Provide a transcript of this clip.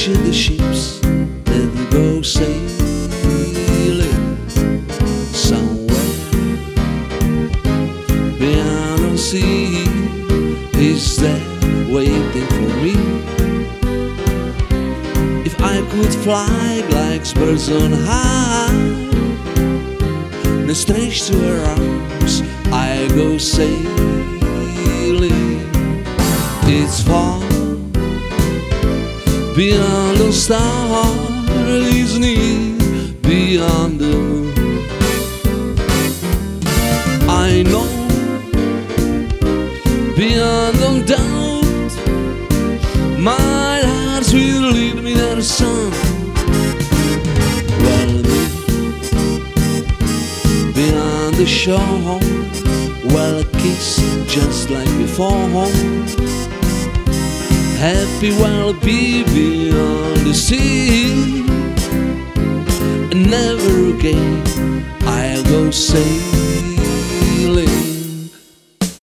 watching the ships that go sailing somewhere beyond the sea. Is there waiting for me? If I could fly like birds on high, then straight to her arms I go sailing. It's far beyond the stars, it's near beyond the moon. I know beyond the doubt my heart will lead me to the sun. Well, beyond the shore, well, a kiss just like before. Happy will be beyond the sea, and never again I'll go sailing.